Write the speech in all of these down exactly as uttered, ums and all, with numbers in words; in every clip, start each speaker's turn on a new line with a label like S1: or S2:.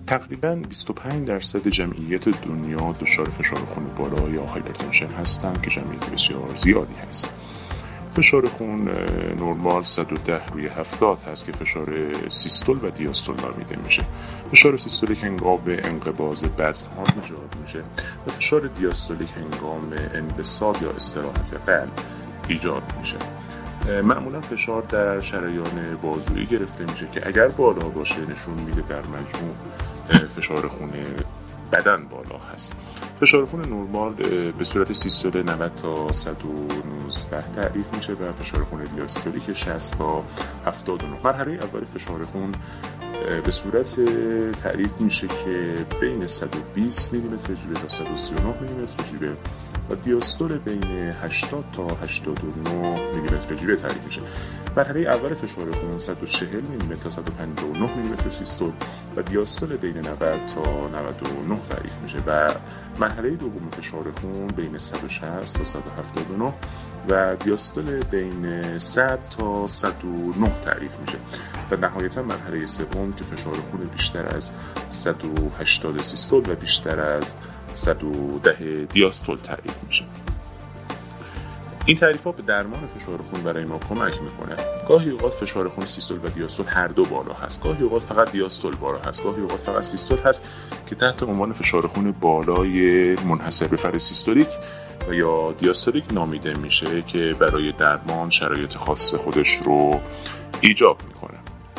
S1: تقریباً بیست و پنج درصد جمعیت دنیا دچار فشار خون بالا یا هایپرتنشن هستند که جمعیت بسیار زیادی هست. فشار خون نرمال صد و ده روی هفتاد هست که فشار سیستول و دیاستول نامیده میشه. فشار سیستولیک هنگام انقباض بطن‌ها ایجاد میشه و فشار دیاستولیک هنگام انبساط یا استراحت قلب ایجاد میشه. معمولا فشار در شریان بازویی گرفته میشه که اگر بالا باشه نشون میده در مجموع فشار خون بدن بالا هست. فشار خون نرمال به صورت سیستول نود تا صد و نوزده تعریف میشه و فشار خون دیاستولیک شصت تا هفتاد و نه. مرحله اول فشار خون به صورت تعریف میشه که بین صد و بیست میلیمتر جیوه تا صد و سی و نه میلیمتر جیوه و دیاستول بین هشتاد تا هشتاد و نه میلیمتر جیوه تعریف میشه. مرحله اول فشار خون صد و چهل میلیمتر تا صد و پنجاه و نه میلیمتر سیستول و دیاستول بین نود تا نود و نه تعریف میشه و مرحله دوم فشار خون بین صد و شصت تا صد و هفتاد و نه و دیاستول بین صد تا صد و نه تعریف میشه و نهایتا مرحله سوم که فشار خون بیشتر از صد و هشتاد سیستول و بیشتر از صد و ده دیاستول تعریف میشه. این تعریفات به درمان فشار خون برای ما کمک میکنه. گاهی اوقات فشار خون سیستول و دیاستول هر دو بالا هست، گاهی اوقات فقط دیاستول بالا هست، گاهی اوقات فقط سیستول هست که تحت عنوان فشار خون بالای منحصر به فرد سیستولیک و یا دیاستولیک نامیده میشه که برای درمان شرایط خاص خودش رو ایجاب میکنه.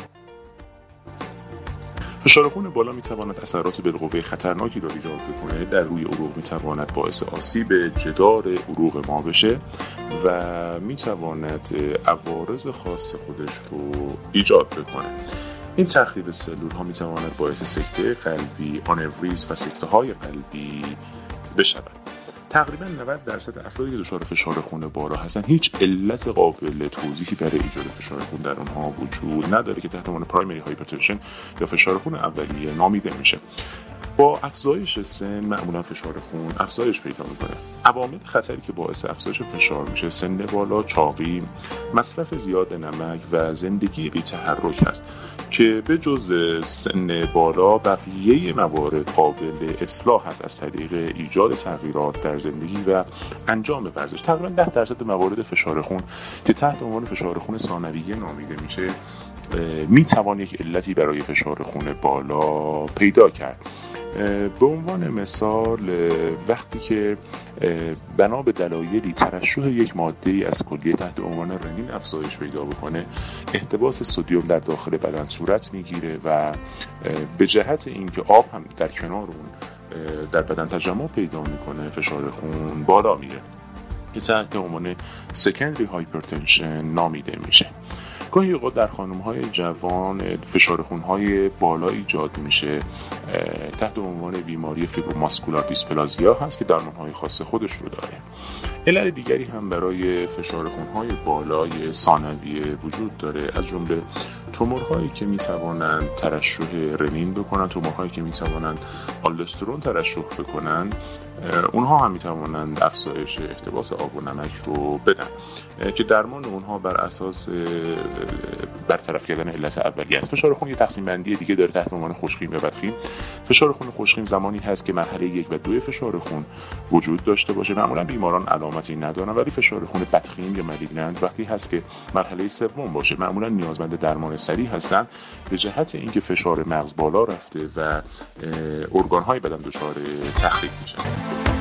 S1: فشار خون بالا میتواند اثرات بالقوه خطرناکی را ایجاد بکنه. در روی عروق میتواند باعث آسیب جدار عروق ما بشه و میتواند عوارض خاص خودش رو ایجاد بکنه. این تخریب سلول ها میتواند باعث سکته قلبی، آنوریسم و سکته های قلبی بشود. تقریبا نود درصد افرادی که دچار فشار خون بالا هستن هیچ علت قابل توضیحی برای ایجاد فشار خون در اونها وجود نداره که تحت عنوان پرایمری هایپرتنشن یا فشار خون اولیه نامیده میشه. با افزایش سن معمولا فشار خون افزایش پیدا میکنه. عوامل خطری که باعث افزایش فشار میشه سن بالا، چاقی، مصرف زیاد نمک و زندگی بی تحرک هست که به جز سن بالا بقیه موارد قابل اصلاح هست از طریق ایجاد تغییرات در زندگی و انجام ورزش. تقریبا ده درصد موارد فشار خون که تحت عنوان فشار خون ثانویه نامیده میشه می توان یک علتی برای فشار خون بالا پیدا کرد. به عنوان مثال وقتی که بنا به دلایلی ترشح یک ماده از کلیه تحت عنوان رنین افزایش پیدا بکنه، احتباس سدیم در داخل بدن صورت میگیره و به جهت اینکه آب هم در کنار اون در بدن تجمع پیدا میکنه فشار خون بالا میره که تحت عنوان سکندری هایپرتنشن نامیده میشه. گاهی اوقات در خانم‌های جوان فشار خون‌های بالا ایجاد میشه تحت عنوان بیماری فیبروماسکولار دیسپلازیا هست که درمان‌های خاص خودش رو داره. علل دیگری هم برای فشار خون‌های بالای ثانویه وجود داره، از جمله تومورهایی که میتوانند ترشح رنین بکنن، تومورهایی که میتوانند آلدوسترون ترشح بکنن، اونها هم میتوانند افزایش احتباس آب و نمک رو بدن که درمان اونها بر اساس برطرف کردن علت اولیه است. فشار خون یه تقسیم بندی دیگه داره تحت عنوان خوشخیم و بدخیم. فشار خون خوشخیم زمانی هست که مرحله یک و دو فشار خون وجود داشته باشه، معمولا بیماران علامتی ندارن، ولی فشار خون بدخیم یا مالیگننت وقتی هست که مرحله سوم باشه، معمولا نیازمند درمان سریع هستن به جهت اینکه فشار مغز بالا رفته و ارگان‌های بدن دچار تخریب میشن.